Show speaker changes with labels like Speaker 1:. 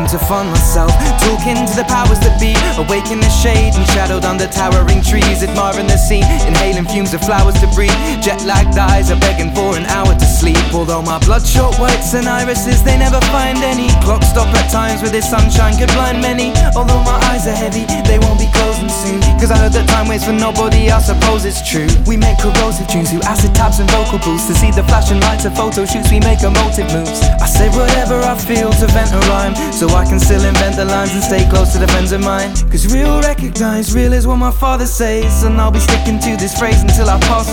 Speaker 1: time to find myself, talking to the powers that be, awake in the shade and shadowed under towering trees, admiring the scene, inhaling fumes of flowers to breathe. Jet-lagged eyes are begging for an hour to sleep, although my bloodshot whites and irises, they never find any. Clocks stop at times where this sunshine could blind many. Although my eyes are heavy, they won't be closing soon, cause I heard that time waits for nobody, I suppose it's true. We make corrosive tunes through acid taps and vocal boosts, to see the flashing lights of photo shoots, we make emotive moves. I say whatever I feel to vent a rhyme, so I can still invent the lines and stay close to the friends of mine. Cause real recognize, real is what my father says, and I'll be sticking to this phrase until I pass